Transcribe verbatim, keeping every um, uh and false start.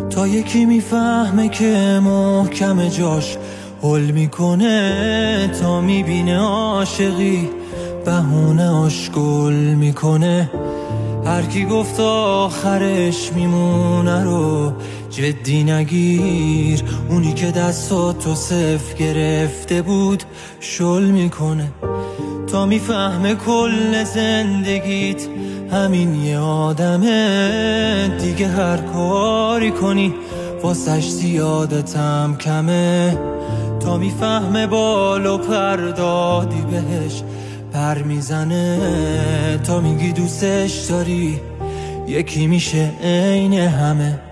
تا یکی میفهمه که محکم جاش هل میکنه، تا میبینه عاشقی بهونه آشگل میکنه. هر کی گفت آخرش میمونه رو جدی نگیر، اونی که دستاتو صفر گرفته بود شل میکنه. تا میفهمه کل زندگیت همین یه آدمه، دیگه هر کاری کنی واسش زیادتم کمه. تا میفهمه بال و پر دادی بهش پر میزنه، تا میگی دوستش داری یکی میشه عین همه.